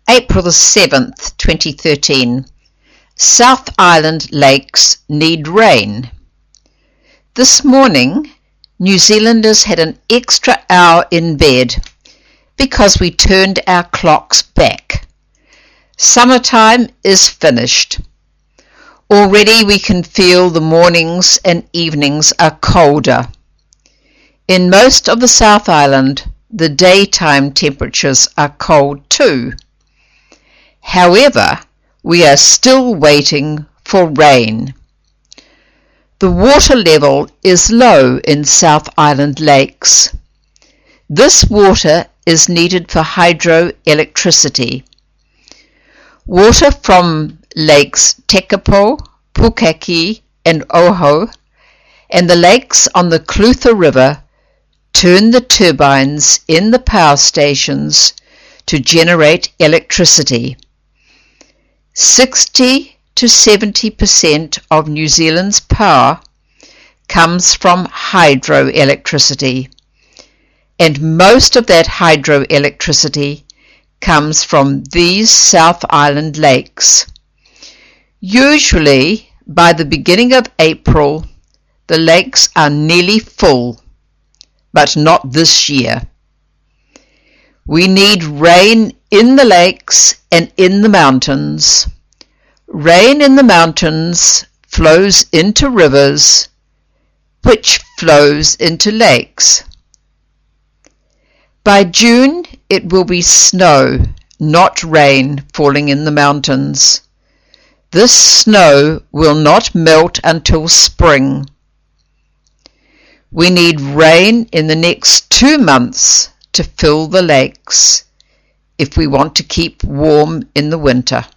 April the 7th, 2013. South Island lakes need rain. This morning, New Zealanders had an extra hour in bed because we turned our clocks back. Summertime is finished. Already we can feel the mornings and evenings are colder. In most of the South Island, the daytime temperatures are cold too. However, we are still waiting for rain. The water level is low in South Island lakes. This water is needed for hydroelectricity. Water from lakes Tekapo, Pukaki and Oho and the lakes on the Clutha River turn the turbines in the power stations to generate electricity. 60 to 70% of New Zealand's power comes from hydroelectricity, and most of that hydroelectricity comes from these South Island lakes. Usually, by the beginning of April, the lakes are nearly full, but not this year. We need rain in the lakes and in the mountains. Rain in the mountains flows into rivers, which flows into lakes. By June, it will be snow, not rain, falling in the mountains. This snow will not melt until spring. We need rain in the next 2 months to fill the lakes if we want to keep warm in the winter.